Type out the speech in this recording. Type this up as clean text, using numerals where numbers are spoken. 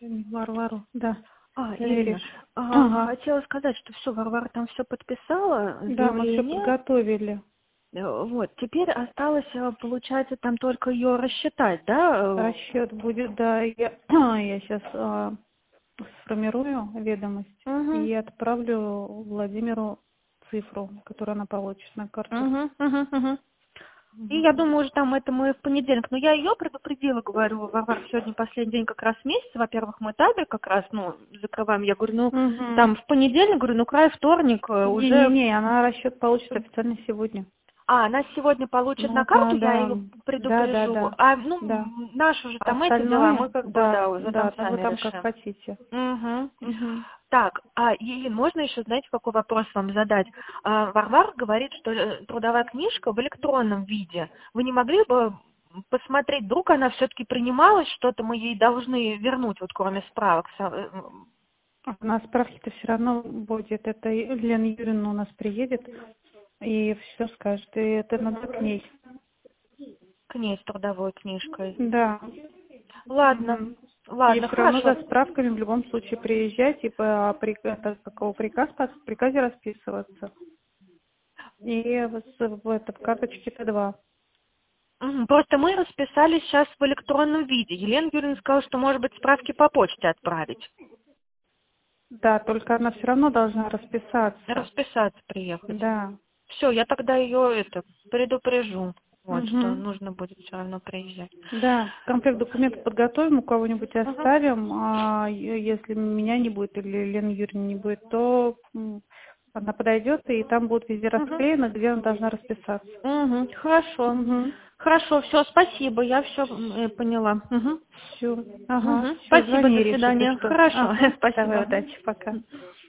Варвару, да. Ирина, Ага. хотела сказать, что все, Варвара там все подписала, Да, мы все заявление. подготовили. Вот, теперь осталось, получается, там только ее рассчитать, да? Расчет будет, да. Я сейчас сформирую ведомость Угу. и отправлю Владимиру цифру, которую она получит на карту. Угу. И Мгм. я думаю, уже там это мы в понедельник. Но я ее предупредила, говорю, Варвара, сегодня последний день как раз месяца. Во-первых, мы табель как раз, закрываем. Я говорю, Мгм. там в понедельник, говорю, край вторник уже. Не, она расчет получит официально сегодня. Она сегодня получит на Ну карту, я да. ее Да. предупрежу. Да. Да. Наши уже А там эти дела, мы остальное, как бы, да, да, уже да, там там вы сами там как решим. хотите. Мгм. Так, Елена, можно еще, знаете, какой вопрос вам задать? Варвара говорит, что трудовая книжка в электронном виде. Вы не могли бы посмотреть, вдруг она все-таки принималась, что-то мы ей должны вернуть, вот кроме справок? На справке-то все равно будет. Это Лена Юрьевна у нас приедет и все скажет. И это надо к ней. К ней с трудовой книжкой. Да. Ладно, Мгм. И ладно, все равно за хорошо. справками в любом случае приезжать и какого в приказе расписываться. И в карточке Т2. Просто мы расписались сейчас в электронном виде. Елена Юрьевна сказала, что, может быть, справки по почте отправить. Да, только она все равно должна расписаться. Расписаться приехать. Да. Все, я тогда ее предупрежу. Вот, что Угу. нужно будет все равно приезжать. Да, комплект документов подготовим, у кого-нибудь Ага. оставим, а если меня не будет или Лены Юрьевны не будет, то она подойдет, и там будет везде расклеено, где она должна расписаться. Хорошо. Угу. Хорошо, все, спасибо, я все поняла. Все, ага, все, Спасибо, звони, до Ириш, если свидания. что. Хорошо, Ага, давай, спасибо. удачи, пока.